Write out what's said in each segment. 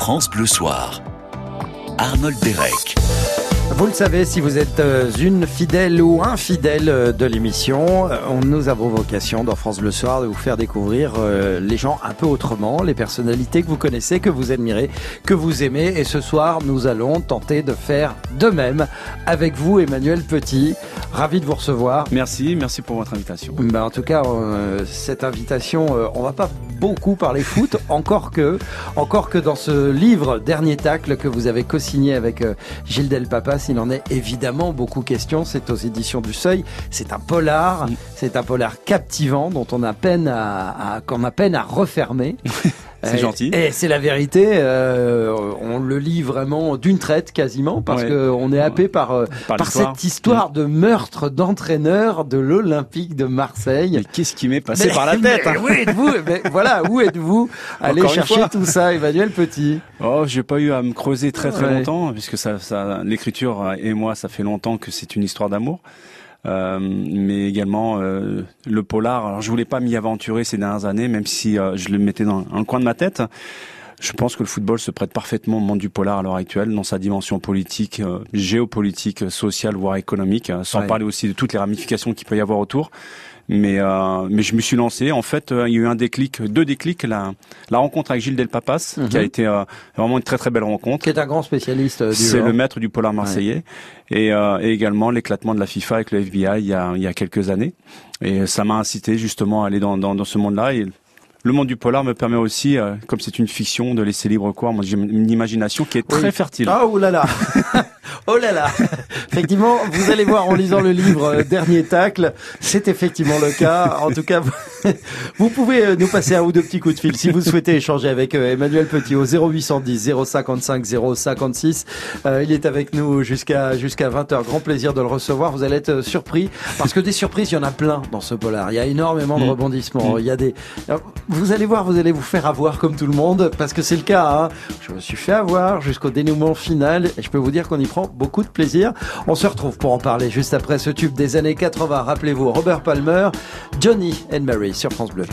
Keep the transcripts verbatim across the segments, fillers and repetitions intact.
France Bleu Soir. Arnold Derek. Vous le savez, si vous êtes une fidèle ou infidèle de l'émission, nous avons vocation dans France Bleu Soir de vous faire découvrir les gens un peu autrement, les personnalités que vous connaissez, que vous admirez, que vous aimez. Et ce soir, nous allons tenter de faire de même avec vous, Emmanuel Petit. Ravi de vous recevoir. Merci, merci pour votre invitation. Ben, en tout cas, euh, cette invitation, euh, on va pas beaucoup parler foot, encore que, encore que dans ce livre Dernier Tacle que vous avez co-signé avec euh, Gilles Delpapas, il en est évidemment beaucoup question. C'est aux éditions du Seuil. C'est un polar, mmh. c'est un polar captivant dont on a peine à, à qu'on a peine à refermer. C'est et, gentil. Et c'est la vérité. Euh, on le lit vraiment d'une traite quasiment parce ouais. qu'on est happé par, euh, par, par cette histoire mmh. de meurtre d'entraîneur de l'Olympique de Marseille. Mais qu'est-ce qui m'est passé mais, par la tête hein. Où êtes-vous mais voilà, où êtes-vous Allez chercher tout ça, Emmanuel Petit. Oh, j'ai pas eu à me creuser très très ouais. longtemps puisque ça, ça, l'écriture et moi, ça fait longtemps que c'est une histoire d'amour. Euh, mais également euh, le polar. Alors je voulais pas m'y aventurer ces dernières années, même si euh, je le mettais dans un coin de ma tête. Je pense que le football se prête parfaitement au monde du polar à l'heure actuelle, dans sa dimension politique, euh, géopolitique, sociale, voire économique, sans ouais. parler aussi de toutes les ramifications qu'il peut y avoir autour. Mais euh, mais je me suis lancé. En fait, euh, il y a eu un déclic, deux déclics. La la rencontre avec Gilles Delpapas, mm-hmm. qui a été euh, vraiment une très très belle rencontre. Qui est un grand spécialiste du C'est genre. le maître du polar marseillais. Ouais. Et, euh, et également l'éclatement de la FIFA avec le F B I il y a il y a quelques années. Et ça m'a incité justement à aller dans dans, dans ce monde-là. Et le monde du polar me permet aussi, euh, comme c'est une fiction, de laisser libre cours. Moi, j'ai une imagination qui est très oui. fertile. Ah, oh là là Oh là là Effectivement, vous allez voir en lisant le livre euh, Dernier Tacle, c'est effectivement le cas. En tout cas, vous, vous pouvez euh, nous passer un ou deux petits coups de fil si vous souhaitez échanger avec euh, Emmanuel Petit au zéro huit cent dix zéro cinquante-cinq zéro cinquante-six. Euh, il est avec nous jusqu'à jusqu'à vingt heures. Grand plaisir de le recevoir. Vous allez être euh, surpris parce que des surprises, il y en a plein dans ce polar. Il y a énormément de mmh. rebondissements. Mmh. Il y a des... Alors, vous allez voir, vous allez vous faire avoir comme tout le monde, parce que c'est le cas. Hein. Je me suis fait avoir jusqu'au dénouement final, et je peux vous dire qu'on y prend beaucoup de plaisir. On se retrouve pour en parler juste après ce tube des années quatre-vingts. Rappelez-vous, Robert Palmer, Johnny and Mary sur France Bleu.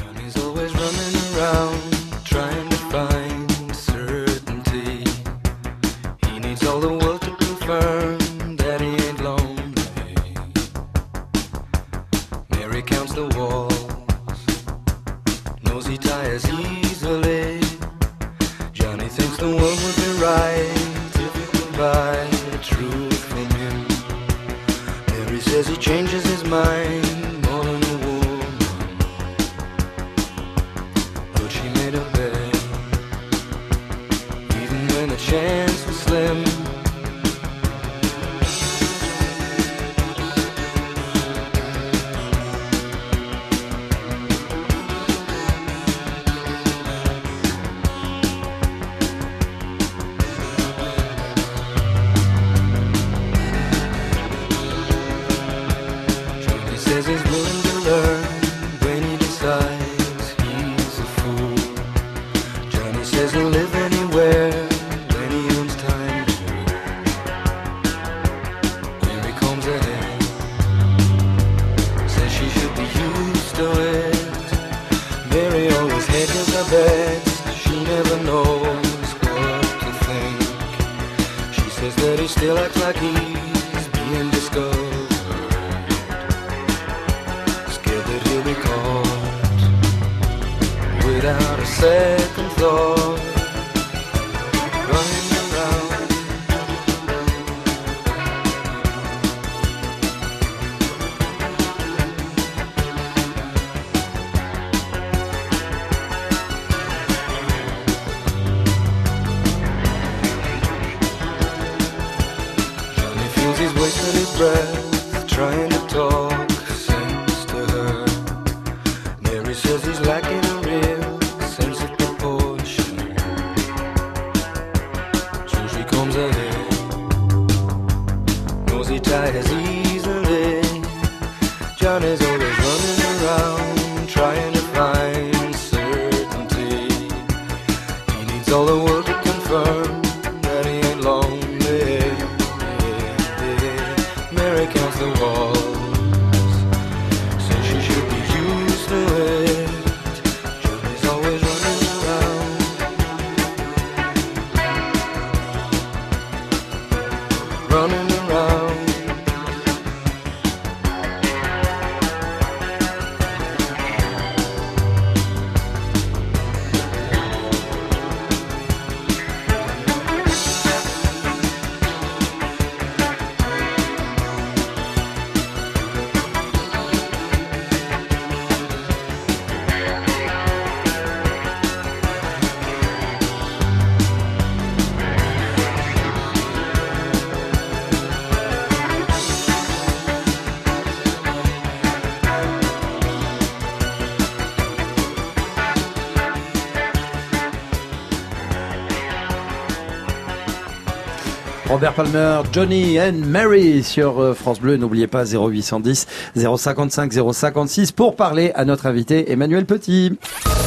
Says he changes his mind more than a woman, but she made a bet, even when the chance was slim. running around. Robert Palmer, Johnny and Mary sur France Bleu. N'oubliez pas zéro huit cent dix, zéro cinquante-cinq, zéro cinquante-six pour parler à notre invité Emmanuel Petit.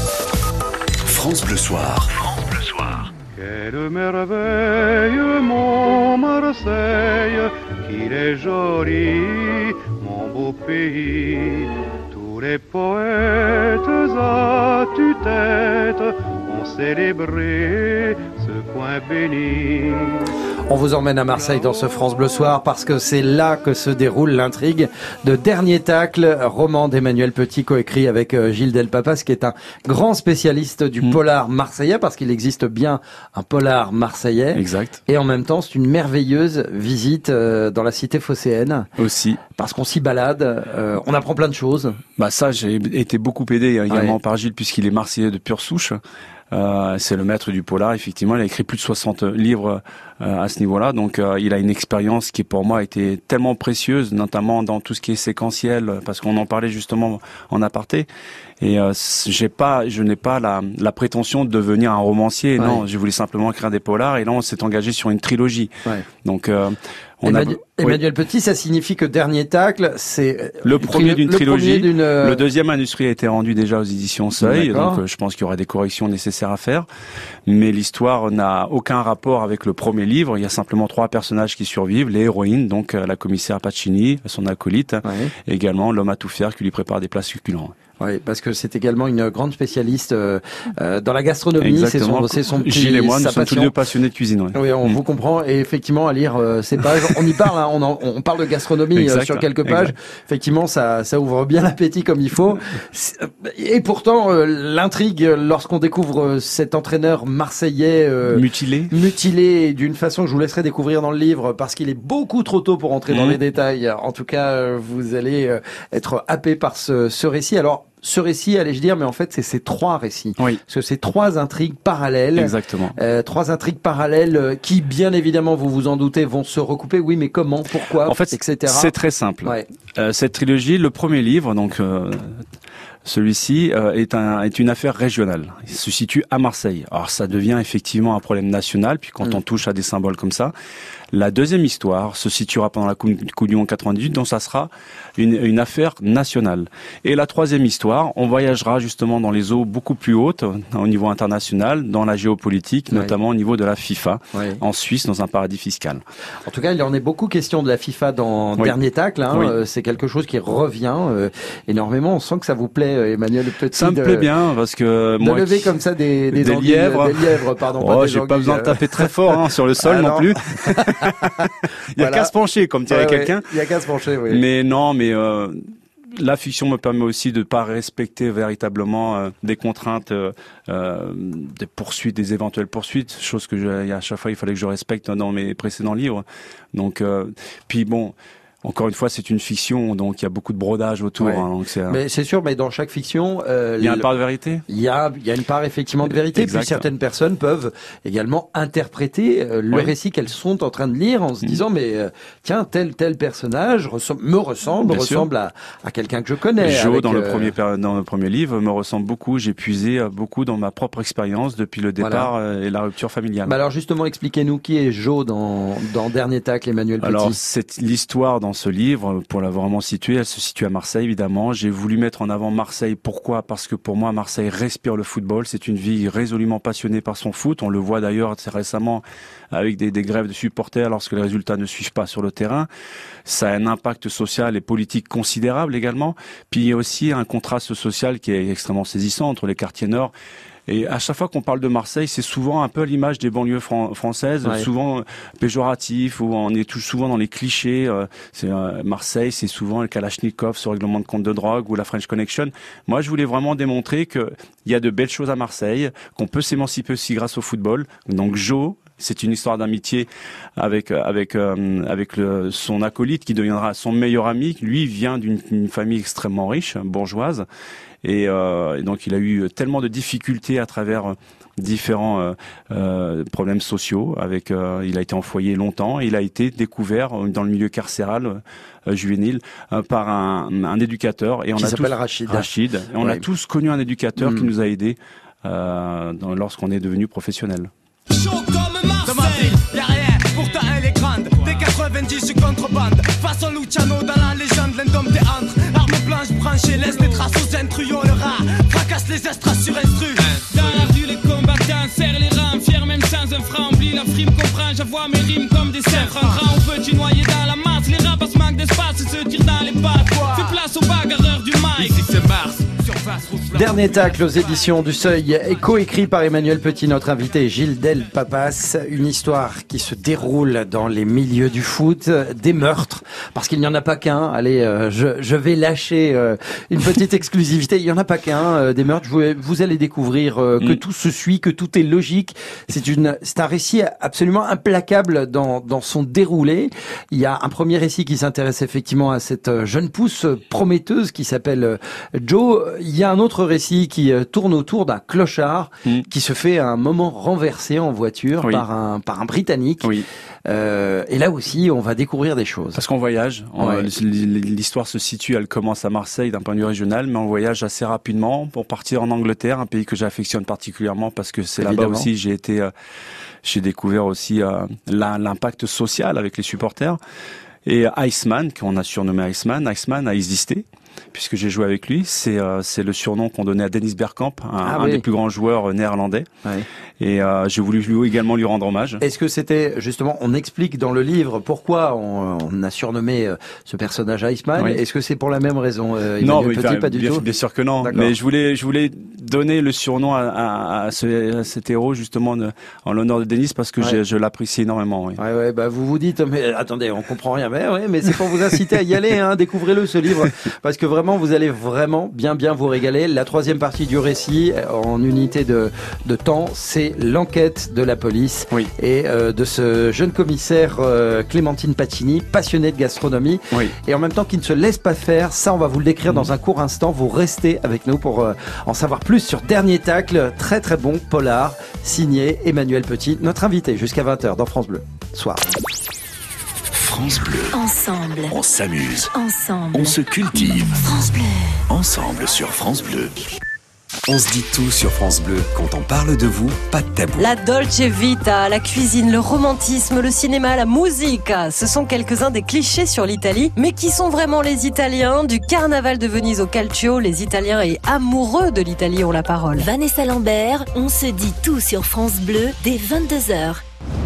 France Bleu Soir. France Bleu Soir. Quelle merveille, mon Marseille, qu'il est joli, mon beau pays. Tous les poètes à tue-tête ont célébré ce coin béni. On vous emmène à Marseille dans ce France Bleu Soir parce que c'est là que se déroule l'intrigue de Dernier Tacle, roman d'Emmanuel Petit coécrit avec Gilles Delpapas, qui est un grand spécialiste du mmh. polar marseillais, parce qu'il existe bien un polar marseillais. Exact. Et en même temps, c'est une merveilleuse visite dans la cité phocéenne. Aussi. Parce qu'on s'y balade, euh, on apprend plein de choses. Bah ça, j'ai été beaucoup aidé également ouais. par Gilles, puisqu'il est marseillais de pure souche. Euh, c'est le maître du polar, effectivement, il a écrit plus de soixante livres euh, à ce niveau-là, donc euh, il a une expérience qui pour moi a été tellement précieuse, notamment dans tout ce qui est séquentiel, parce qu'on en parlait justement en aparté. Et euh, j'ai pas, je n'ai pas la, la prétention de devenir un romancier. Ouais. Non, je voulais simplement écrire des polars. Et là, on s'est engagé sur une trilogie. Ouais. Donc, euh, on Emmanuel, a... Emmanuel oui. Petit, ça signifie que Dernier Tacle, c'est le premier d'une trilogie. Premier d'une... Le deuxième manuscrit a été rendu déjà aux éditions Seuil, D'accord. donc euh, je pense qu'il y aura des corrections nécessaires à faire. Mais l'histoire n'a aucun rapport avec le premier livre. Il y a simplement trois personnages qui survivent les héroïnes, donc euh, la commissaire Pacini, son acolyte, ouais. et également l'homme à tout faire qui lui prépare des plats succulents. Oui, parce que c'est également une grande spécialiste euh, euh, dans la gastronomie. C'est son, c'est son petit, Gilles et moi, nous sa sommes passion. tous deux passionnés de cuisine. Ouais. Oui, on mmh. vous comprend. Et effectivement, à lire euh, ces pages, on y parle. Hein, on, en, on parle de gastronomie euh, sur quelques pages. Exact. Effectivement, ça, ça ouvre bien l'appétit comme il faut. Et pourtant, euh, l'intrigue, lorsqu'on découvre cet entraîneur marseillais euh, mutilé, mutilé d'une façon que je vous laisserai découvrir dans le livre, parce qu'il est beaucoup trop tôt pour entrer mmh. dans les détails. En tout cas, euh, vous allez euh, être happé par ce, ce récit. Alors. Ce récit, allais-je dire, mais en fait, c'est ces trois récits. Oui. Parce que c'est trois intrigues parallèles. Exactement. Euh, trois intrigues parallèles euh, qui, bien évidemment, vous vous en doutez, vont se recouper. Oui, mais comment, pourquoi, en fait, et cetera. C'est très simple. Ouais. Euh, cette trilogie, le premier livre, donc euh, celui-ci, euh, est, un, est une affaire régionale. Il se situe à Marseille. Alors, ça devient effectivement un problème national, puis quand mmh. on touche à des symboles comme ça. La deuxième histoire se situera pendant la Coupe du Monde quatre-vingt-dix-huit, donc ça sera une, une affaire nationale. Et la troisième histoire, on voyagera justement dans les eaux beaucoup plus hautes, au niveau international, dans la géopolitique, oui. notamment au niveau de la FIFA, oui. en Suisse, dans un paradis fiscal. En tout cas, il en est beaucoup question de la FIFA dans oui. Dernier Tacle. Hein. Oui. C'est quelque chose qui revient euh, énormément. On sent que ça vous plaît, Emmanuel Petit. Ça me de, plaît bien, parce que de moi... lever qui... comme ça des, des, des anguilles, lièvres. Des lièvres, pardon. Oh, pas des j'ai anguilles, pas besoin de taper très fort hein, sur le sol ah, non. non plus. Il y a voilà. qu'à se pencher, comme dirait ouais, quelqu'un. Ouais. Il y a qu'à se pencher, oui. Mais non, mais euh, la fiction me permet aussi de pas respecter véritablement euh, des contraintes, euh, des poursuites, des éventuelles poursuites, chose que je, à chaque fois il fallait que je respecte dans mes précédents livres. Donc, euh, puis bon. Encore une fois, c'est une fiction, donc il y a beaucoup de brodage autour. Ouais. Hein, donc c'est un... Mais c'est sûr, mais dans chaque fiction, euh, il y a une part de vérité. Il y a, il y a une part effectivement de vérité. Exact. Puis certaines personnes peuvent également interpréter euh, le oui. récit qu'elles sont en train de lire en se mmh. disant, mais euh, tiens, tel tel personnage ressemble, me ressemble, Bien ressemble à, à quelqu'un que je connais. Jo avec, dans euh... le premier dans le premier livre me ressemble beaucoup. J'ai puisé beaucoup dans ma propre expérience depuis le départ voilà. et la rupture familiale. Bah alors justement, expliquez-nous qui est Jo dans dans Dernier Tacle, Emmanuel Petit. Alors c'est l'histoire dans ce livre, pour l'avoir vraiment située, elle se situe à Marseille évidemment. J'ai voulu mettre en avant Marseille. Pourquoi ? Parce que pour moi, Marseille respire le football. C'est une ville résolument passionnée par son foot. On le voit d'ailleurs assez récemment avec des, des grèves de supporters lorsque les résultats ne suivent pas sur le terrain. Ça a un impact social et politique considérable également. Puis il y a aussi un contraste social qui est extrêmement saisissant entre les quartiers nord Et à chaque fois qu'on parle de Marseille, c'est souvent un peu à l'image des banlieues fran- françaises, Ouais. souvent péjoratif, où on est tout souvent dans les clichés. Euh, c'est euh, Marseille, c'est souvent le Kalachnikov sur règlement de compte de drogue ou la French Connection. Moi, je voulais vraiment démontrer que il y a de belles choses à Marseille, qu'on peut s'émanciper aussi grâce au football. Donc Joe, c'est une histoire d'amitié avec avec euh, avec le, son acolyte qui deviendra son meilleur ami. Lui vient d'une, d'une famille extrêmement riche, bourgeoise, et, euh, et donc il a eu tellement de difficultés à travers différents euh, euh, problèmes sociaux. Avec, euh, il a été enfoyé longtemps. Et il a été découvert dans le milieu carcéral euh, juvénile euh, par un, un éducateur. Et on Qui a s'appelle tous, Rachid. Rachid. Et on Ouais. a tous connu un éducateur Mm. qui nous a aidés euh, dans, lorsqu'on est devenu professionnel. Chaud comme Marseille. Dans ma ville, y'a rien, pourtant elle est grande. Dès quatre-vingt-dix, je contrebande. Façon Luciano dans la légende, l'endomptéantre. Arme blanche branchée, laisse des traces aux intrus. On le rat, fracasse les estras sur instru. Dans la rue, les combattants serrent les rangs. Fiers même sans un franc, oublie la frime, comprend. J'avoue mes rimes comme des cerfs. En grand, on veut tu noyer dans la masse. Les rapaces manquent d'espace et se tirent dans les pattes. Fais place aux bagarreurs du mic. Ici c'est Mars. Dernier tacle aux éditions du Seuil, coécrit par Emmanuel Petit, notre invité Gilles Del Papas. Une histoire qui se déroule dans les milieux du foot, des meurtres, parce qu'il n'y en a pas qu'un. Allez, euh, je, je vais lâcher euh, une petite exclusivité. Il n'y en a pas qu'un, euh, des meurtres. Vous, vous allez découvrir euh, que Mm. tout se suit, que tout est logique. C'est une, c'est un récit absolument implacable dans, dans son déroulé. Il y a un premier récit qui s'intéresse effectivement à cette jeune pousse prometteuse qui s'appelle Joe. Il y a un autre récit qui euh, tourne autour d'un clochard Mm. qui se fait à un moment renverser en voiture Oui. par un par un Britannique. Oui. Euh, et là aussi, on va découvrir des choses. Parce qu'on voyage, on- Ouais. l'histoire se situe, elle commence à Marseille d'un point de vue régional, mais on voyage assez rapidement pour partir en Angleterre, un pays que j'affectionne particulièrement parce que c'est là-bas Évidemment. aussi j'ai été, euh, j'ai découvert aussi euh, la- l'impact social avec les supporters. Et Iceman, qu'on a surnommé Iceman, Iceman a existé, puisque j'ai joué avec lui. C'est euh, c'est le surnom qu'on donnait à Dennis Bergkamp, un, Ah un oui. des plus grands joueurs euh, néerlandais. Ouais. Et euh, j'ai voulu lui également lui rendre hommage. Est-ce que c'était justement, on explique dans le livre pourquoi on, on a surnommé euh, ce personnage Iceman. Oui. Est-ce que c'est pour la même raison, euh, Non, Emmanuel mais Petit, bien, pas du bien, tout. bien sûr que non. D'accord. Mais je voulais, je voulais donner le surnom à, à, à, ce, à cet héros justement de, en l'honneur de Denis parce que Ouais. je, je l'apprécie énormément. Oui. Ouais, ouais, bah vous vous dites, mais attendez, on comprend rien. Mais ouais, mais c'est pour vous inciter à y aller, hein. Découvrez-le ce livre, parce que vraiment, vous allez vraiment bien, bien vous régaler. La troisième partie du récit, en unité de, de temps, c'est l'enquête de la police Oui. et euh, de ce jeune commissaire euh, Clémentine Pacini, passionné de gastronomie, Oui. et en même temps qui ne se laisse pas faire. Ça, on va vous le décrire dans un court instant. Vous restez avec nous pour euh, en savoir plus sur Dernier Tacle, très très bon polar, signé Emmanuel Petit, notre invité jusqu'à vingt heures dans France Bleu. Soir. France Bleu, Ensemble, on s'amuse, ensemble. on se cultive. France Bleu. Ensemble sur France Bleu. On se dit tout sur France Bleu. Quand on parle de vous, pas de tabou. La Dolce Vita, la cuisine, le romantisme, le cinéma, la musique, ce sont quelques-uns des clichés sur l'Italie. Mais qui sont vraiment les Italiens? Du carnaval de Venise au Calcio, les Italiens et amoureux de l'Italie ont la parole. Vanessa Lambert, on se dit tout sur France Bleu dès vingt-deux heures.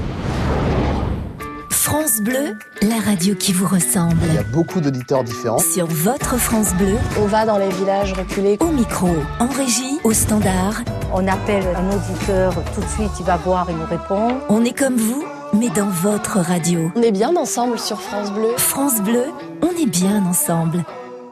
France Bleu, la radio qui vous ressemble. Il y a beaucoup d'auditeurs différents. Sur votre France Bleu, On va dans les villages reculés. au micro, en régie, au standard. On appelle un auditeur, tout de suite il va voir, il nous répond. On est comme vous, mais dans votre radio. On est bien ensemble sur France Bleu. France Bleu, on est bien ensemble.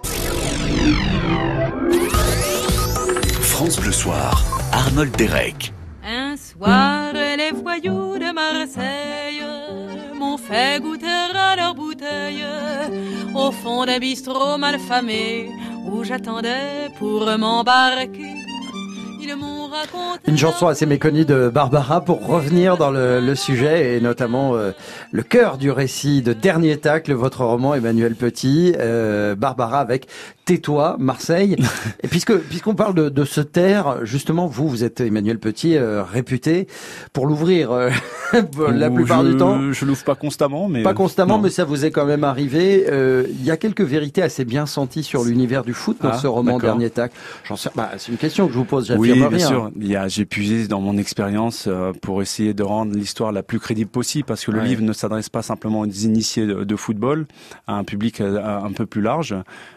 France Bleu Soir, Arnold Derek. Un soir, les voyous de Marseille m'ont fait goûter à leur bouteille au fond d'un bistrot malfamé où j'attendais pour m'embarquer. Ils m'ont raconté Une chanson assez méconnue de Barbara pour revenir dans le, le sujet et notamment euh, le cœur du récit de Dernier Tacle, votre roman Emmanuel Petit, euh, Barbara avec Tais-toi, Marseille. Et puisque puisqu'on parle de, de se taire, justement, vous, vous êtes Emmanuel Petit, euh, réputé pour l'ouvrir euh, la Ou plupart je, du temps. Je l'ouvre pas constamment, mais Pas constamment, non. mais ça vous est quand même arrivé. Euh, Il y a quelques vérités assez bien senties sur l'univers du foot dans Ah, ce roman d'accord. Dernier Tacle. J'en sais, bah, c'est une question que je vous pose, j'affirme Oui, rien. bien sûr. Il y a, j'ai puisé dans mon expérience euh, pour essayer de rendre l'histoire la plus crédible possible, parce que le Ouais. livre ne s'adresse pas simplement aux initiés de, de football, à un public euh, un peu plus large.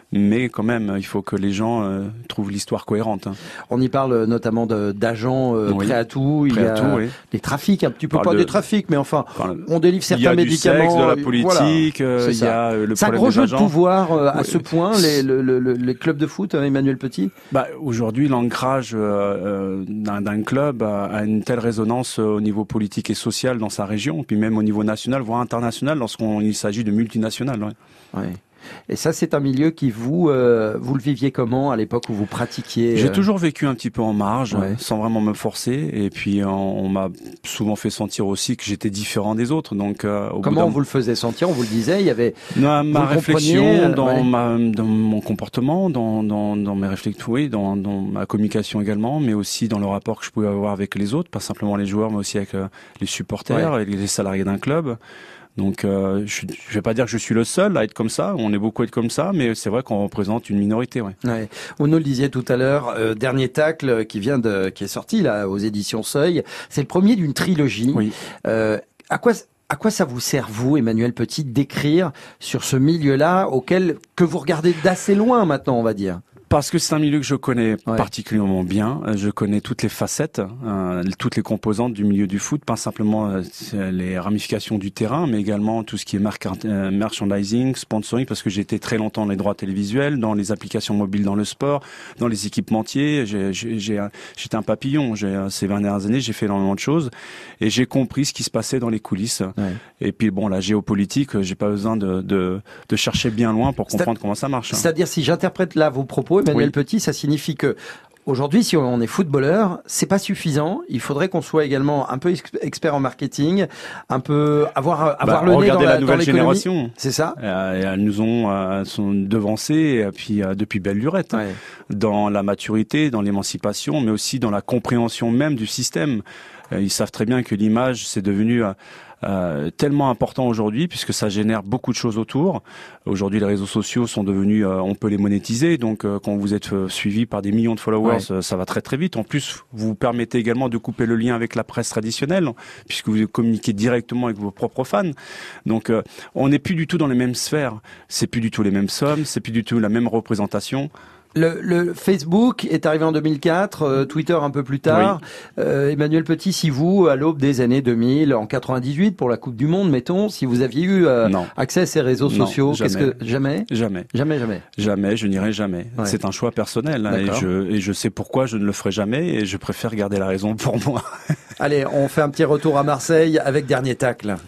mais quand même, il faut que les gens euh, trouvent l'histoire cohérente. Hein. On y parle notamment de, d'agents euh, oui. prêts à tout. Il prêt y a à tout, oui. des trafics, un petit peu pas de... des trafics, mais enfin, Parle... on délivre certains il y a médicaments. Du sexe, de la politique, voilà, euh, il y a le c'est un problème gros des jeu agents. de pouvoir euh, à oui. ce point, les, le, le, les clubs de foot, Emmanuel Petit. Bah, aujourd'hui, l'ancrage euh, euh, d'un, d'un club a, a une telle résonance euh, au niveau politique et social dans sa région, puis même au niveau national, voire international, lorsqu'il s'agit de multinationales. Ouais. Ouais. Et ça, c'est un milieu qui vous, euh, vous le viviez comment à l'époque où vous pratiquiez? J'ai euh... toujours vécu un petit peu en marge, ouais. sans vraiment me forcer. Et puis, on, on m'a souvent fait sentir aussi que j'étais différent des autres. Donc, euh, au comment bout on vous le faisait sentir? On vous le disait? Il y avait dans ma réflexion, dans ouais. ma, dans mon comportement, dans, dans, dans mes réflexions, oui, dans, dans ma communication également, mais aussi dans le rapport que je pouvais avoir avec les autres, pas simplement les joueurs, mais aussi avec euh, les supporters ouais. et les salariés d'un club. Donc, euh, je ne vais pas dire que je suis le seul à être comme ça. On est beaucoup à être comme ça, mais c'est vrai qu'on représente une minorité. Ouais. Ouais. Vous nous le disiez tout à l'heure, euh, dernier tacle qui vient de, qui est sorti là aux éditions Seuil. C'est le premier d'une trilogie. Oui. Euh, à quoi À quoi ça vous sert, vous, Emmanuel Petit, d'écrire sur ce milieu-là auquel que vous regardez d'assez loin maintenant, on va dire? Parce que c'est un milieu que je connais ouais. particulièrement bien. Je connais toutes les facettes, euh, toutes les composantes du milieu du foot, pas simplement euh, les ramifications du terrain, mais également tout ce qui est marque, euh, merchandising, sponsoring, parce que j'ai été très longtemps dans les droits télévisuels, dans les applications mobiles dans le sport, dans les équipementiers. J'ai, j'ai, j'ai, j'étais un papillon. J'ai, ces vingt dernières années, j'ai fait énormément de choses et j'ai compris ce qui se passait dans les coulisses. Ouais. Et puis bon, la géopolitique, j'ai pas besoin de, de, de chercher bien loin pour comprendre C'est-à- comment ça marche. C'est-à-dire, si j'interprète là vos propos, Emmanuel oui. Petit, ça signifie que aujourd'hui, si on est footballeur, c'est pas suffisant. Il faudrait qu'on soit également un peu expert en marketing, un peu avoir avoir bah, le nez dans la, la nouvelle dans génération. C'est ça. Euh, elles nous ont euh, sont devancées et puis euh, depuis belle lurette ouais. dans la maturité, dans l'émancipation, mais aussi dans la compréhension même du système. Euh, ils savent très bien que l'image, c'est devenu euh, Euh, tellement important aujourd'hui puisque ça génère beaucoup de choses autour. Aujourd'hui, les réseaux sociaux sont devenus, euh, on peut les monétiser. Donc, euh, quand vous êtes euh, suivi par des millions de followers, ouais. euh, ça va très très vite. En plus, vous vous permettez également de couper le lien avec la presse traditionnelle puisque vous communiquez directement avec vos propres fans. Donc, euh, on n'est plus du tout dans les mêmes sphères. C'est plus du tout les mêmes sommes. C'est plus du tout la même représentation. Le, le Facebook est arrivé en deux mille quatre, euh, Twitter un peu plus tard. Oui. Euh, Emmanuel Petit, si vous, à l'aube des années deux mille, en quatre-vingt-dix-huit, pour la Coupe du Monde, mettons, si vous aviez eu euh, accès à ces réseaux non, sociaux, jamais. qu'est-ce que jamais, jamais, jamais, jamais, jamais, je n'irai jamais. Ouais. C'est un choix personnel hein, et je et je sais pourquoi je ne le ferai jamais et je préfère garder la raison pour moi. Allez, on fait un petit retour à Marseille avec Dernier Tacle.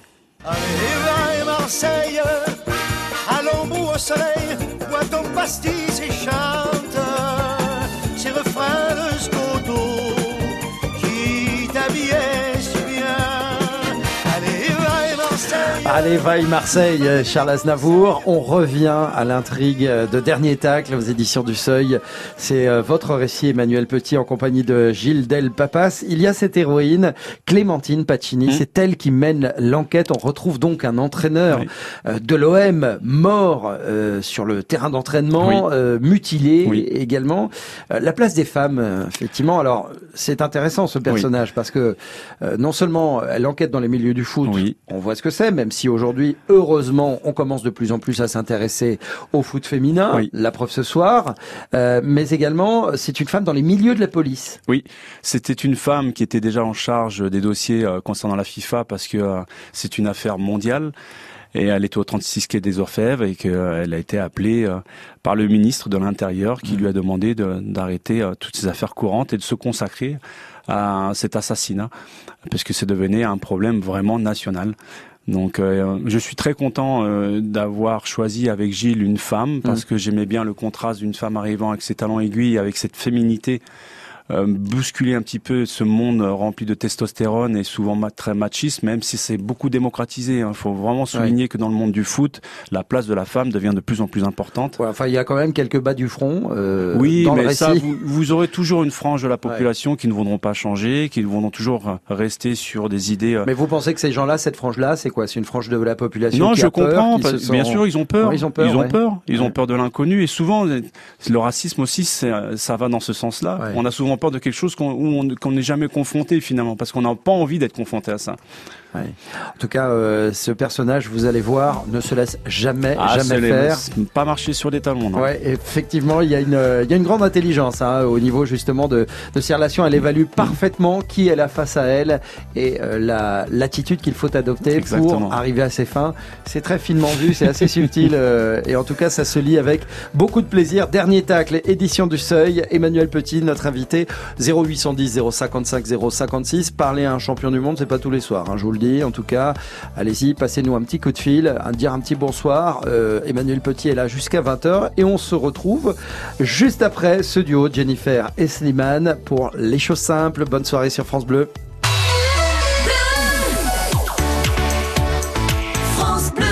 Allez, Marseille, allons bout au soleil, bois ton pastis et chante. Ces refrains de Scoto qui t'habillaient si bien. Allez, vaille Marseille. Allez, vaille Marseille, Charles Aznavour. On revient à l'intrigue de Dernier Tacle aux éditions du Seuil. C'est votre récit, Emmanuel Petit, en compagnie de Gilles Del Papas. Il y a cette héroïne, Clémentine Pacini. Mmh. C'est elle qui mène l'enquête. On retrouve donc un entraîneur oui. de l'O M mort euh, sur le terrain d'entraînement, oui. euh, mutilé oui. également. Euh, la place des femmes, euh, effectivement. Alors, c'est intéressant ce personnage oui. parce que euh, non seulement elle enquête dans les milieux du foot, oui. on voit ce que c'est, même si aujourd'hui, heureusement, on commence de plus en plus à s'intéresser au foot féminin, oui. la preuve ce soir, euh, mais également, c'est une femme dans les milieux de la police. Oui, c'était une femme qui était déjà en charge des dossiers euh, concernant la FIFA parce que euh, c'est une affaire mondiale. Et elle était au trente-six quai des Orfèvres et qu'elle euh, a été appelée euh, par le ministre de l'Intérieur qui mmh. lui a demandé de, d'arrêter euh, toutes ces affaires courantes et de se consacrer à cet assassinat parce que c'est devenu un problème vraiment national. Donc euh, je suis très content euh, d'avoir choisi avec Gilles une femme parce mmh. que j'aimais bien le contraste d'une femme arrivant avec ses talons aiguilles, avec cette féminité. Euh, bousculer un petit peu ce monde rempli de testostérone et souvent ma- très machiste, même si c'est beaucoup démocratisé. Il hein. faut vraiment souligner ouais. que dans le monde du foot, la place de la femme devient de plus en plus importante. Ouais, enfin, il y a quand même quelques bas du front. Euh, oui, dans mais le ça, récit. vous, vous aurez toujours une frange de la population ouais. qui ne voudront pas changer, qui voudront toujours rester sur des idées. Euh... Mais vous pensez que ces gens-là, cette frange-là, c'est quoi? C'est une frange de la population Non, qui je a comprends. peur, Parce, sont... Bien sûr, ils ont peur. Ouais, ils ont peur. Ils ont ouais. peur. Ils ouais. ont peur de l'inconnu. Et souvent, le racisme aussi, c'est, ça va dans ce sens-là. Ouais. On a souvent peur de quelque chose qu'on où on, qu'on n'est jamais confronté finalement, parce qu'on n'a pas envie d'être confronté à ça. Ouais. En tout cas, euh, ce personnage, vous allez voir, ne se laisse jamais, Ah, jamais les- faire. Pas marcher sur les talons, non. Ouais, effectivement, il y a une, euh, il y a une grande intelligence hein, au niveau justement de, de ces relations. Elle évalue parfaitement qui elle a face à elle et euh, la, l'attitude qu'il faut adopter Exactement. pour arriver à ses fins. C'est très finement vu, c'est assez subtil euh, et en tout cas, ça se lit avec beaucoup de plaisir. Dernier tacle, édition du Seuil. Emmanuel Petit, notre invité, zéro huit cent dix zéro cinquante-cinq zéro cinquante-six. Parler à un champion du monde, c'est pas tous les soirs, hein, je vous le dis. En tout cas, allez-y, passez-nous un petit coup de fil, un, dire un petit bonsoir. Euh, Emmanuel Petit est là jusqu'à vingt heures et on se retrouve juste après ce duo Jennifer et Slimane pour Les Choses Simples. Bonne soirée sur France Bleu. France Bleu.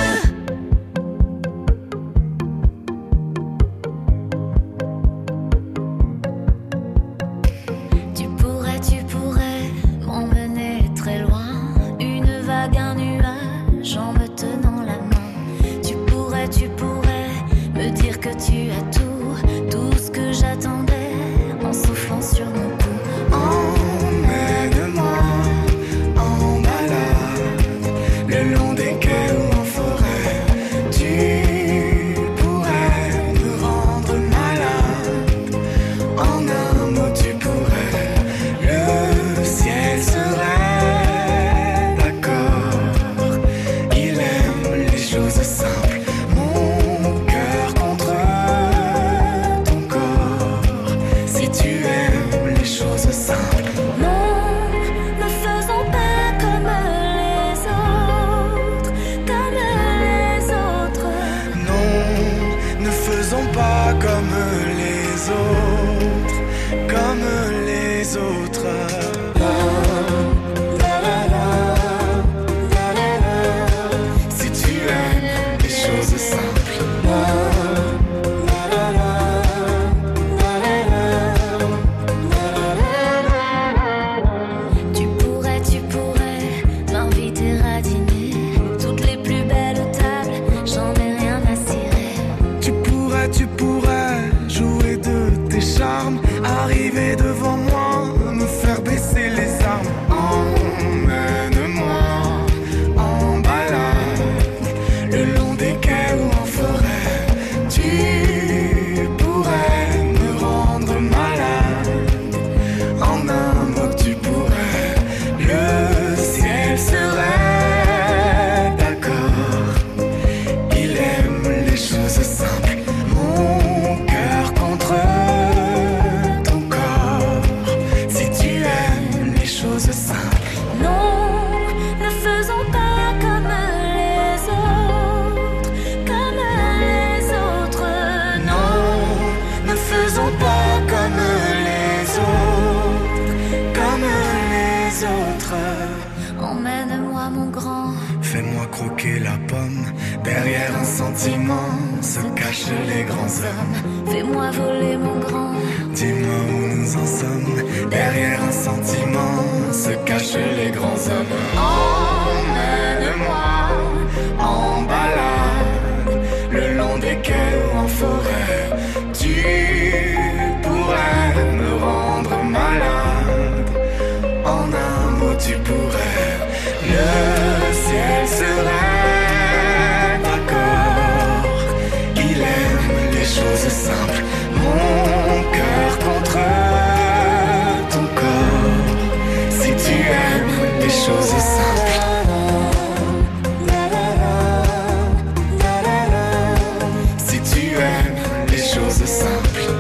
Tu pourrais, tu pourrais m'emmener très loin, une vague, un nuage en me tenant la main. Tu pourrais, tu pourrais me dire que tu as tout, tout ce que j'attendais en soufflant sur mon cou. Emmène-moi en balade, le long des quais ou en forêt. Tu pourrais me rendre malade. En un mot, tu pourrais. Le ciel serait d'accord. Il aime les choses simples. Mon cœur contre ton corps. Si tu aimes les choses simples. Non, ne faisons pas comme les autres, comme les autres. Non, ne faisons pas comme les autres, comme les autres. Si tu aimes les choses simples. Tu pourrais, tu pourrais m'inviter à dîner. Toutes les plus belles tables, j'en ai rien à cirer. Tu pourrais, tu pourrais jouer de tes charmes, arriver devant moi, me faire baisser les armes. Emmène-moi en balade, le long des quais ou en forêt. Tu pourrais me rendre malade. En un mot, tu pourrais. Le ciel serait d'accord. Il aime les choses simples. Mon cœur contre ton corps. Si tu aimes les choses simples. Non, ne faisons pas comme les autres, comme les autres. Non, ne faisons pas comme les autres, comme les autres. Emmène-moi mon grand. Fais-moi croquer la pomme. Derrière un sentiment se cachent les grands hommes. Fais-moi voler mon grand. Dis-moi où nous en sommes. Derrière un sentiment se cachent les grands hommes. Emmène-moi en balade, le long des quais ou en forêt. Tu pourrais me rendre malade. En un mot, tu pourrais. Le ciel serait d'accord. Il aime les choses simples. Mon cœur contre ton corps. Si tu aimes les choses simples. Si tu aimes les choses simples.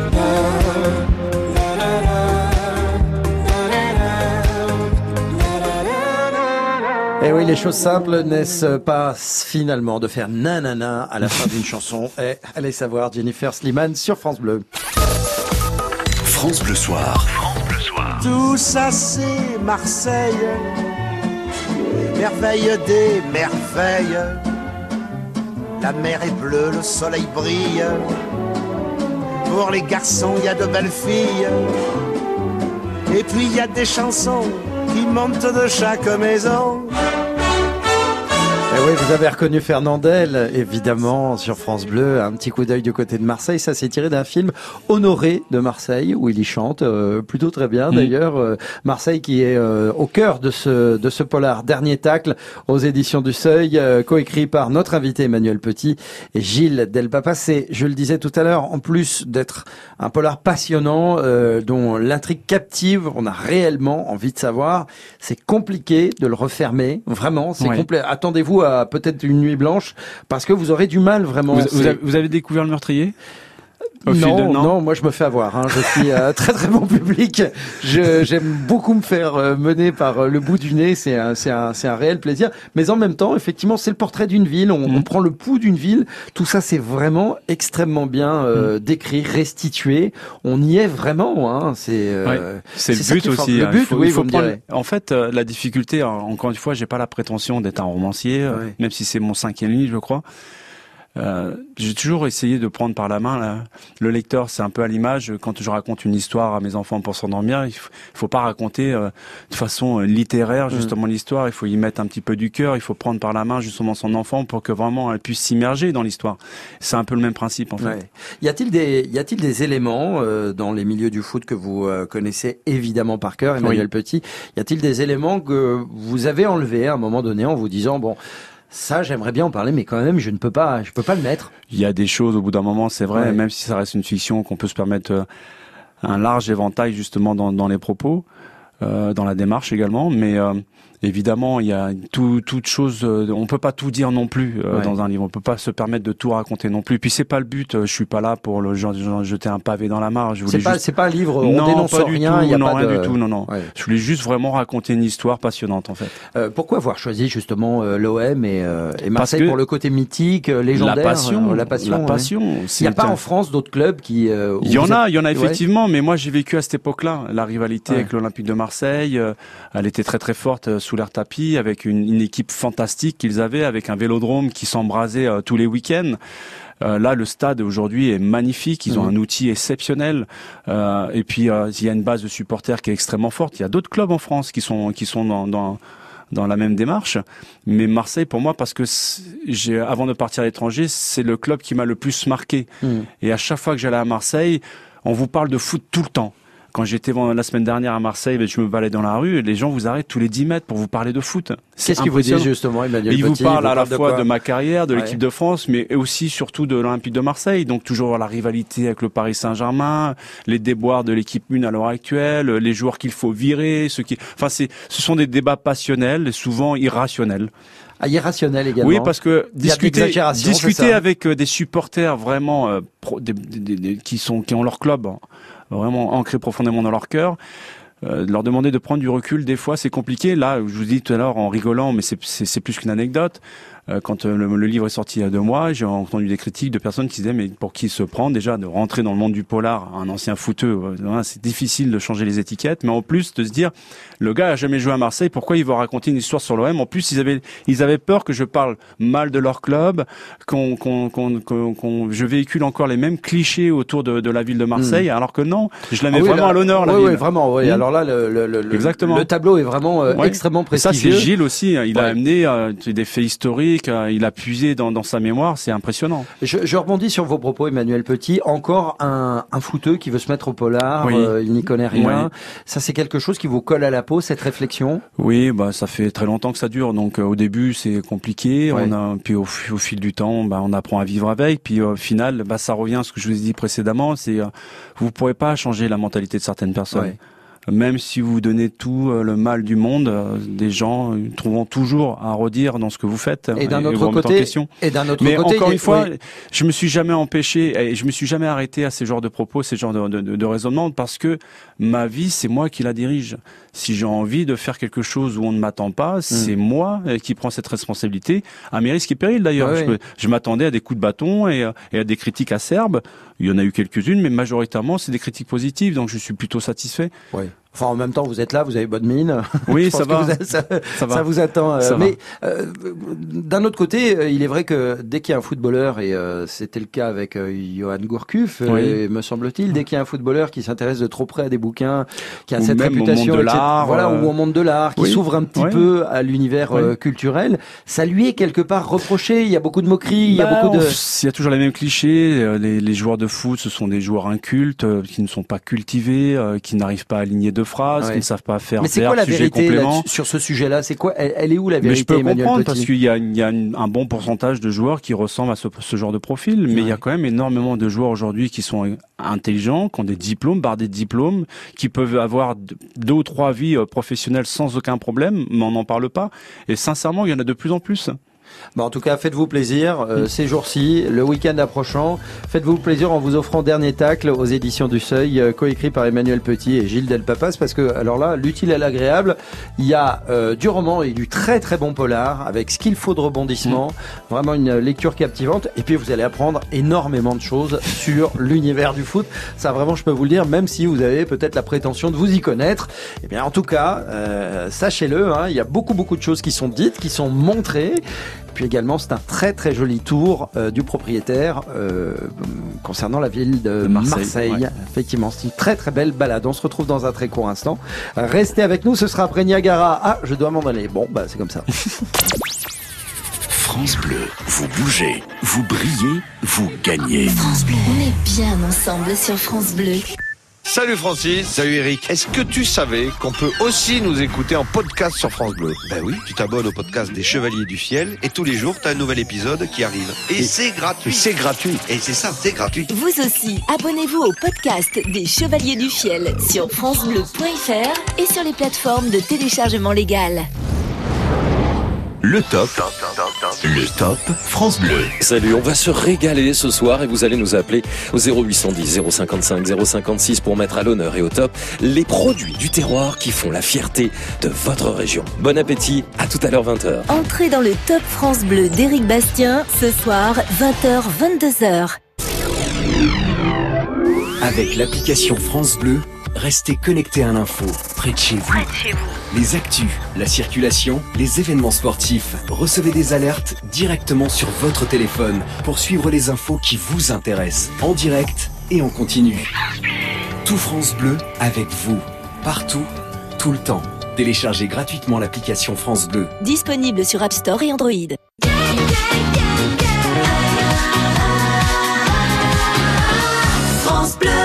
Et oui, les choses simples n'est-ce pas finalement de faire nanana à la fin d'une chanson. Et allez savoir, Jennifer Slimane sur France Bleu. France Bleu Soir. Tout ça c'est Marseille, merveille des merveilles. La mer est bleue, le soleil brille. Pour les garçons, il y a de belles filles. Et puis il y a des chansons qui montent de chaque maison. Et oui, vous avez reconnu Fernandel, évidemment, sur France Bleu. Un petit coup d'œil du côté de Marseille. Ça, c'est tiré d'un film Honoré de Marseille, où il y chante euh, plutôt très bien. Mmh. D'ailleurs, euh, Marseille qui est euh, au cœur de ce de ce polar Dernier Tacle aux éditions du Seuil, euh, coécrit par notre invité Emmanuel Petit et Gilles Delpapa. C'est, je le disais tout à l'heure, en plus d'être un polar passionnant, euh, dont l'intrigue captive, on a réellement envie de savoir. C'est compliqué de le refermer, vraiment. C'est ouais. complet. Attendez-vous à peut-être une nuit blanche, parce que vous aurez du mal vraiment. Vous, vous, avez, vous avez découvert le meurtrier ? Au non, de, non, non, moi je me fais avoir. Hein. Je suis euh, très très bon public. Je, j'aime beaucoup me faire euh, mener par euh, le bout du nez. C'est un, c'est un, c'est un réel plaisir. Mais en même temps, effectivement, c'est le portrait d'une ville. On, mmh. on prend le pouls d'une ville. Tout ça, c'est vraiment extrêmement bien euh, mmh. décrit, restitué. On y est vraiment. Hein. C'est, euh, ouais, c'est, c'est le but aussi. Le but, il faut, oui, il faut vous prendre. Me direz. En fait, euh, la difficulté. Encore une fois, j'ai pas la prétention d'être un romancier, euh, ouais. même si c'est mon cinquième livre, je crois. Euh, j'ai toujours essayé de prendre par la main là. Le lecteur, c'est un peu à l'image quand je raconte une histoire à mes enfants pour s'endormir. Il faut, faut pas raconter euh, de façon littéraire justement mmh. l'histoire. Il faut y mettre un petit peu du cœur. Il faut prendre par la main justement son enfant pour que vraiment elle puisse s'immerger dans l'histoire. C'est un peu le même principe en fait. Ouais. Y a-t-il des, y a-t-il des éléments euh, dans les milieux du foot que vous euh, connaissez évidemment par cœur, Emmanuel oui. Petit? Y a-t-il des éléments que vous avez enlevés à un moment donné en vous disant bon. Ça, j'aimerais bien en parler, mais quand même, je ne peux pas, je peux pas le mettre. Il y a des choses, au bout d'un moment, c'est vrai, ouais. même si ça reste une fiction, qu'on peut se permettre un large éventail, justement, dans, dans les propos, euh, dans la démarche également, mais, euh, évidemment, il y a tout, toute chose, euh, on peut pas tout dire non plus, euh, ouais. dans un livre. On peut pas se permettre de tout raconter non plus. Puis c'est pas le but, euh, je suis pas là pour le genre, genre jeter un pavé dans la mare. Je voulais c'est pas, juste... c'est pas un livre, on non, dénonce pas du rien, tout, il y a non, pas rien de... du tout, non, non. Ouais. Je voulais juste vraiment raconter une histoire passionnante, en fait. Euh, pourquoi avoir choisi, justement, euh, l'O M et, euh, et Marseille pour le côté mythique, euh, légendaire? La passion. Euh, la passion. La passion. Ouais. Il n'y a pas un... en France d'autres clubs qui, euh, il y en a, êtes... il y en a effectivement, ouais. mais moi j'ai vécu à cette époque-là. La rivalité ouais. avec l'Olympique de Marseille, euh, elle était très très forte euh, sous l'air tapis, avec une, une équipe fantastique qu'ils avaient, avec un vélodrome qui s'embrasait euh, tous les week-ends. Euh, là, le stade aujourd'hui est magnifique. Ils ont mmh. un outil exceptionnel. Euh, et puis, euh, il y a une base de supporters qui est extrêmement forte. Il y a d'autres clubs en France qui sont qui sont dans, dans dans la même démarche. Mais Marseille, pour moi, parce que j'ai, avant de partir à l'étranger, c'est le club qui m'a le plus marqué. Mmh. Et à chaque fois que j'allais à Marseille, on vous parle de foot tout le temps. Quand j'étais la semaine dernière à Marseille, je me baladais dans la rue et les gens vous arrêtent tous les dix mètres pour vous parler de foot. C'est Qu'est-ce qu'ils vous disent justement, Emmanuel Petit? Ils vous parlent à la de fois quoi? de ma carrière, de ouais. l'équipe de France, mais aussi surtout de l'Olympique de Marseille. Donc toujours la rivalité avec le Paris Saint-Germain, les déboires de l'équipe une à l'heure actuelle, les joueurs qu'il faut virer, ceux qui, enfin c'est, ce sont des débats passionnels et souvent irrationnels. Ah, irrationnel également. Oui, parce que discuter, discuter avec des supporters vraiment euh, pro, des, des, des, qui sont qui ont leur club vraiment ancré profondément dans leur cœur. Euh, leur demander de prendre du recul, des fois, c'est compliqué. Là, je vous dis tout à l'heure en rigolant, mais c'est, c'est, c'est plus qu'une anecdote. Euh, quand euh, le, le livre est sorti il y a deux mois, j'ai entendu des critiques de personnes qui disaient mais pour qui se prend déjà de rentrer dans le monde du polar, un ancien footeux, euh, c'est difficile de changer les étiquettes, mais en plus de se dire le gars a jamais joué à Marseille, pourquoi il va raconter une histoire sur l'O M? En plus, ils avaient ils avaient peur que je parle mal de leur club, qu'on qu'on qu'on, qu'on, qu'on je véhicule encore les mêmes clichés autour de, de la ville de Marseille, mmh. alors que non, je la mets ah oui, là, vraiment à l'honneur la oui, ville. Oui, vraiment. Oui. Mmh. Alors là, le, le, le, Exactement. le tableau est vraiment euh, ouais. extrêmement prestigieux. Et ça, c'est Gilles aussi. Il ouais. a amené euh, des faits historiques. Euh, il a puisé dans, dans sa mémoire. C'est impressionnant. Je, je rebondis sur vos propos, Emmanuel Petit. Encore un, un footeux qui veut se mettre au polar. Oui. Euh, il n'y connaît rien. Oui. Ça, c'est quelque chose qui vous colle à la peau, cette réflexion? Oui, bah ça fait très longtemps que ça dure. Donc euh, au début, c'est compliqué. Ouais. On a, puis au, au fil du temps, bah, on apprend à vivre avec. Puis au final, bah ça revient à ce que je vous ai dit précédemment. C'est euh, vous pourrez pas changer la mentalité de certaines personnes. Ouais. Même si vous donnez tout euh, le mal du monde, euh, des gens euh, trouveront toujours à redire dans ce que vous faites. Et d'un et, autre et côté, et d'un autre mais côté, encore il... une fois, oui. je me suis jamais empêché et je me suis jamais arrêté à ces genres de propos, ces genres de, de, de, de raisonnements, parce que ma vie, c'est moi qui la dirige. Si j'ai envie de faire quelque chose où on ne m'attend pas, mmh. c'est moi qui prends cette responsabilité, à mes risques et périls d'ailleurs. Ouais, je, oui. je m'attendais à des coups de bâton et, et à des critiques acerbes. Il y en a eu quelques-unes, mais majoritairement, c'est des critiques positives, donc je suis plutôt satisfait. Oui. Enfin, en même temps, vous êtes là, vous avez bonne mine. Oui, ça va. Vous avez, ça, ça va. Ça vous attend. Euh, ça mais euh, d'un autre côté, euh, il est vrai que dès qu'il y a un footballeur, et euh, c'était le cas avec euh, Johan Gourcuff, oui. euh, me semble-t-il, dès qu'il y a un footballeur qui s'intéresse de trop près à des bouquins, qui a ou cette même réputation, au monde de et cetera, l'art, voilà, euh... ou au monde de l'art, qui oui. s'ouvre un petit oui. peu à l'univers oui. euh, culturel, ça lui est quelque part reproché. Il y a beaucoup de moqueries, il bah, y a beaucoup de. Il y a toujours les mêmes clichés. Les, les joueurs de foot, ce sont des joueurs incultes, euh, qui ne sont pas cultivés, euh, qui n'arrivent pas à aligner deux phrases, ouais. qui ne savent pas faire. Mais c'est quoi la vérité là, complément. sur ce sujet-là? C'est quoi elle, elle est où la vérité? Mais je peux Emmanuel comprendre Petit parce qu'il y a, il y a un bon pourcentage de joueurs qui ressemblent à ce, ce genre de profil, mais ouais. il y a quand même énormément de joueurs aujourd'hui qui sont intelligents, qui ont des diplômes, bardés de diplômes, qui peuvent avoir deux ou trois vies professionnelles sans aucun problème, mais on n'en parle pas. Et sincèrement, il y en a de plus en plus. Bon, en tout cas, faites-vous plaisir euh, ces jours-ci, le week-end approchant. Faites-vous plaisir en vous offrant Dernier Tacle aux éditions du Seuil, euh, coécrit par Emmanuel Petit et Gilles Delpapas. Parce que, alors là, l'utile et l'agréable, il y a euh, du roman et du très très bon polar avec ce qu'il faut de rebondissement. Mmh. Vraiment une lecture captivante. Et puis, vous allez apprendre énormément de choses sur l'univers du foot. Ça, vraiment, je peux vous le dire, même si vous avez peut-être la prétention de vous y connaître. Eh bien, en tout cas, euh, sachez-le, hein, il y a beaucoup beaucoup de choses qui sont dites, qui sont montrées. Puis également, c'est un très très joli tour euh, du propriétaire euh, concernant la ville de, de Marseille. Marseille. Ouais. Effectivement, c'est une très très belle balade. On se retrouve dans un très court instant. Restez avec nous, ce sera après Niagara. Ah, je dois m'en aller. Bon, bah c'est comme ça. France Bleu, vous bougez, vous brillez, vous gagnez. France Bleu, on est bien ensemble sur France Bleu. Salut Francis. Salut Eric. Est-ce que tu savais qu'on peut aussi nous écouter en podcast sur France Bleu? Ben oui, tu t'abonnes au podcast des Chevaliers du Fiel et tous les jours, t'as un nouvel épisode qui arrive. Et, et c'est gratuit. C'est gratuit. Et c'est ça, c'est gratuit. Vous aussi, abonnez-vous au podcast des Chevaliers du Fiel sur francebleu point fr et sur les plateformes de téléchargement légal. Le top, le top France Bleu. Salut, on va se régaler ce soir et vous allez nous appeler au zéro huit cent dix, zéro cinquante-cinq, zéro cinquante-six pour mettre à l'honneur et au top les produits du terroir qui font la fierté de votre région. Bon appétit, à tout à l'heure vingt heures. Entrez dans le top France Bleu d'Éric Bastien, ce soir vingt heures vingt-deux heures. Avec l'application France Bleu, restez connectés à l'info, près de chez vous. Près de chez vous. Les actus, la circulation, les événements sportifs. Recevez des alertes directement sur votre téléphone pour suivre les infos qui vous intéressent, en direct et en continu. Tout France Bleu avec vous, partout, tout le temps. Téléchargez gratuitement l'application France Bleu. Disponible sur App Store et Android. France Bleu.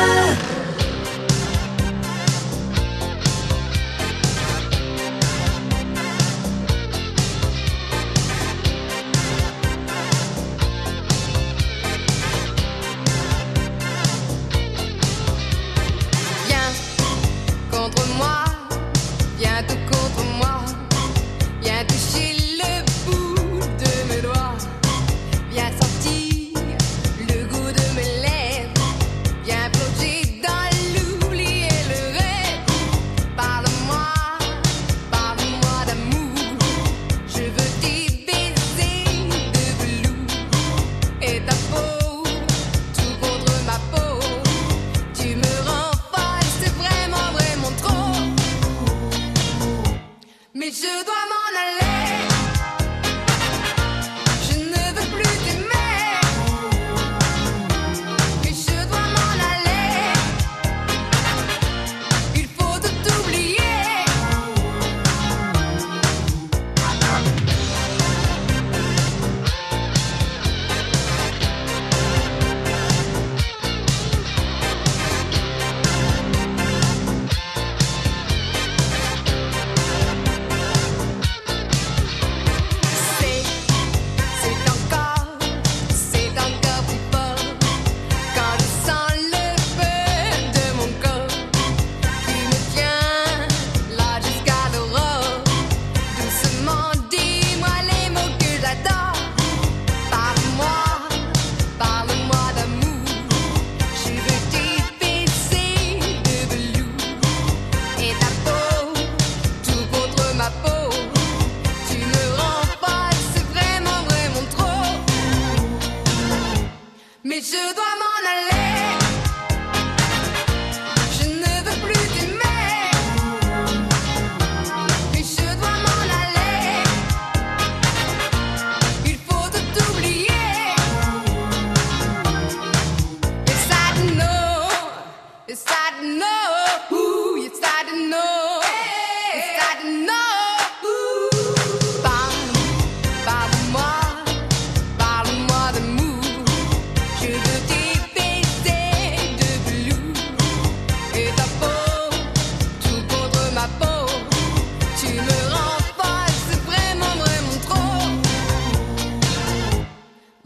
Viens toucher le bout de mes doigts.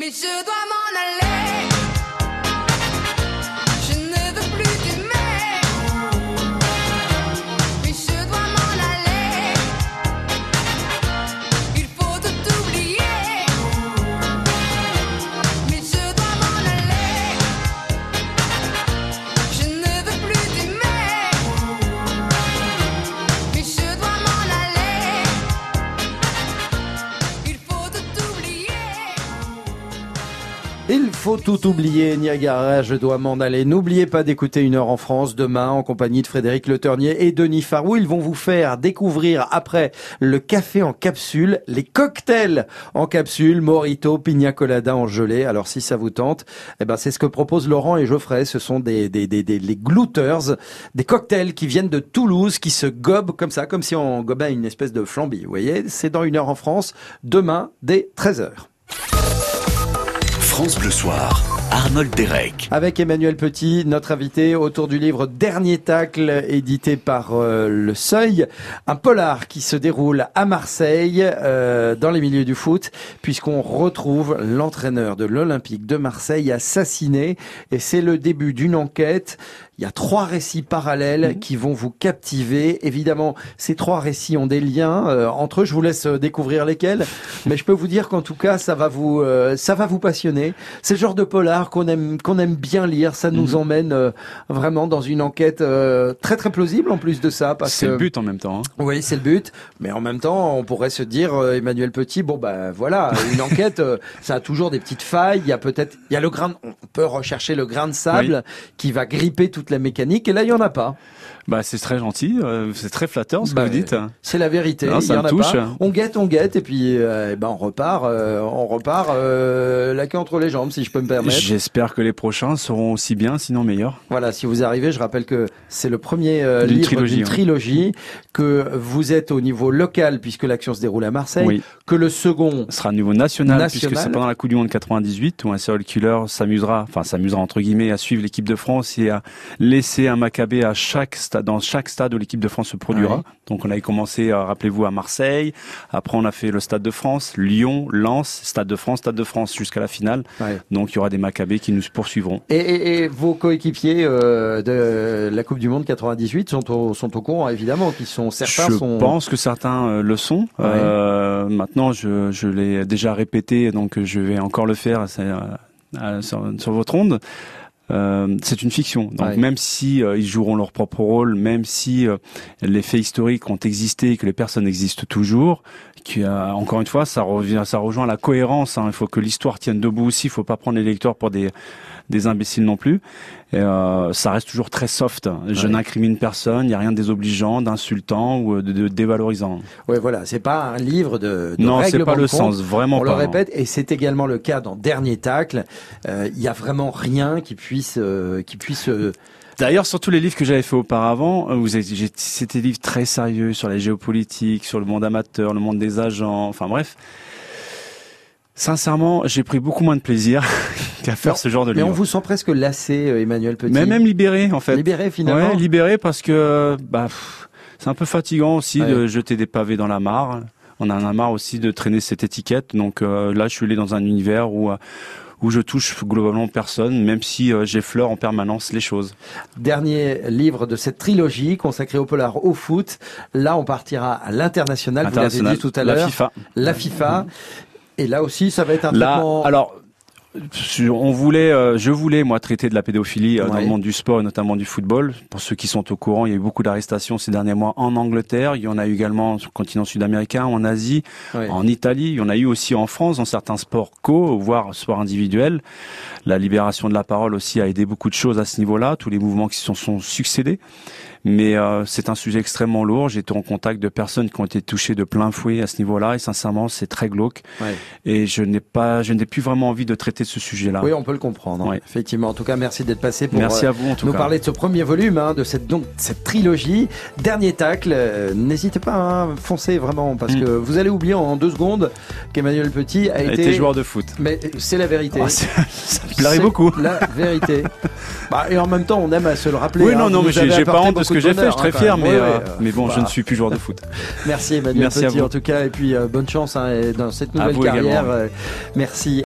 mais je dois m'en aller. Je ne veux plus t'aimer, mais je dois m'en aller. Il faut tout oublier, mais je dois m'en aller. Je ne veux plus t'aimer, mais je dois m'en aller. Il faut tout oublier. Il faut tout oublier, Niagara, je dois m'en aller. N'oubliez pas d'écouter Une heure en France demain en compagnie de Frédéric Le Ternier et Denis Farou. Ils vont vous faire découvrir après le café en capsule, les cocktails en capsule, Mojito, Pina Colada en gelée. Alors si ça vous tente, eh ben c'est ce que proposent Laurent et Geoffrey. Ce sont des des des, des les glouters, des cocktails qui viennent de Toulouse, qui se gobent comme ça, comme si on gobait une espèce de flambie. Vous voyez, c'est dans Une heure en France demain dès treize heures. France Bleu Soir, Arnold Derek. Avec Emmanuel Petit, notre invité, autour du livre Dernier tacle, édité par euh, Le Seuil. Un polar qui se déroule à Marseille, euh, dans les milieux du foot, puisqu'on retrouve l'entraîneur de l'Olympique de Marseille assassiné. Et c'est le début d'une enquête. Il y a trois récits parallèles mmh. qui vont vous captiver. Évidemment, ces trois récits ont des liens euh, entre eux. Je vous laisse euh, découvrir lesquels, mais je peux vous dire qu'en tout cas, ça va vous, euh, ça va vous passionner. C'est le genre de polar qu'on aime, qu'on aime bien lire. Ça nous mmh. emmène euh, vraiment dans une enquête euh, très très plausible en plus de ça. Parce c'est que, le but en même temps. Hein. Oui, c'est le but. Mais en même temps, on pourrait se dire, euh, Emmanuel Petit, bon bah voilà, une enquête, euh, ça a toujours des petites failles. Il y a peut-être, il y a le grain, on peut rechercher le grain de sable oui. qui va gripper toute la mécanique, et là il y en a pas. Bah c'est très gentil, euh, c'est très flatteur ce bah, que vous dites. C'est la vérité. Non, il y en a touche. Pas. On guette, on guette, et puis euh, ben on repart, euh, on repart euh, la queue entre les jambes, si je peux me permettre. J'espère que les prochains seront aussi bien, sinon meilleurs. Voilà, si vous arrivez, je rappelle que c'est le premier euh, livre trilogie, d'une ouais. trilogie, que vous êtes au niveau local puisque l'action se déroule à Marseille, oui. que le second sera au niveau national, national. puisque c'est pendant la Coupe du Monde quatre-vingt-dix-huit où un serial killer s'amusera, enfin s'amusera entre guillemets à suivre l'équipe de France et à laisser un Maccabée à chaque stade, dans chaque stade où l'équipe de France se produira. Ouais. Donc on avait commencé, euh, rappelez-vous, à Marseille. Après on a fait le Stade de France, Lyon, Lens, Stade de France, Stade de France jusqu'à la finale. Ouais. Donc il y aura des Maccabées qui nous poursuivront. Et, et, et vos coéquipiers euh, de la Coupe du Monde quatre-vingt-dix-huit sont au, sont au courant évidemment, qui sont certains. Je sont... pense que certains euh, le sont. Ouais. Euh, maintenant je, je l'ai déjà répété, donc je vais encore le faire euh, sur, sur votre onde. Euh, c'est une fiction. Donc ouais. même si euh, ils joueront leur propre rôle, même si euh, les faits historiques ont existé, que les personnes existent toujours, qui euh, encore une fois, ça revient, ça rejoint la cohérence. Hein. Il faut que l'histoire tienne debout aussi. Il faut pas prendre les lecteurs pour des des imbéciles non plus. Et euh, ça reste toujours très soft. Je ouais. n'incrimine personne. Il n'y a rien de désobligeant, d'insultant ou de, de dévalorisant. Ouais, voilà. C'est pas un livre de, de non, c'est pas le compte. sens, vraiment On pas. On le répète, et c'est également le cas dans Dernier tacle. Euh, il y a vraiment rien qui puisse, euh, qui puisse. Euh, D'ailleurs, sur tous les livres que j'avais fait auparavant, vous avez, c'était des livres très sérieux sur la géopolitique, sur le monde amateur, le monde des agents, enfin bref. Sincèrement, j'ai pris beaucoup moins de plaisir qu'à faire non, ce genre de livre. Mais on vous sent presque lassé, Emmanuel Petit. Mais même libéré, en fait. Libéré, finalement. Ouais, libéré parce que bah, pff, c'est un peu fatigant aussi ouais. de jeter des pavés dans la mare. On en a marre aussi de traîner cette étiquette. Donc euh, là, je suis allé dans un univers où... Euh, où je touche globalement personne, même si euh, j'effleure en permanence les choses. Dernier livre de cette trilogie consacrée au polar, au foot. Là, on partira à l'international, vous l'avez dit tout à l'heure. La FIFA. La FIFA. Et là aussi, ça va être un là, traitement... Alors, on voulait, euh, je voulais moi traiter de la pédophilie euh, ouais. dans le monde du sport et notamment du football. Pour ceux qui sont au courant, il y a eu beaucoup d'arrestations ces derniers mois en Angleterre. Il y en a eu également sur le continent sud-américain, en Asie, ouais. en Italie. Il y en a eu aussi en France dans certains sports co, voire sports individuels. La libération de la parole aussi a aidé beaucoup de choses à ce niveau-là. Tous les mouvements qui se sont, sont succédés. Mais euh, c'est un sujet extrêmement lourd. J'ai été en contact de personnes qui ont été touchées de plein fouet à ce niveau-là, et sincèrement, c'est très glauque. Ouais. Et je n'ai pas, je n'ai plus vraiment envie de traiter ce sujet-là. Oui, on peut le comprendre. Hein. Ouais. Effectivement. En tout cas, merci d'être passé pour merci à vous, en tout nous cas. parler de ce premier volume, hein, de cette donc cette trilogie. Dernier tacle. Euh, n'hésitez pas, hein, foncez vraiment, parce mmh. que vous allez oublier en deux secondes qu'Emmanuel Petit a, a été... été joueur de foot. Mais c'est la vérité. Oh, ça me plairait beaucoup. La vérité. Bah, et en même temps, on aime à se le rappeler. Oui, hein, non, non, mais j'ai, j'ai pas honte de ce que j'ai fait. Je suis très fier. Mais, ouais, euh, ouais, mais bon, bah. je ne suis plus joueur de foot. Merci Emmanuel merci Petit en tout cas, et puis euh, bonne chance hein, dans cette nouvelle carrière. Euh, merci.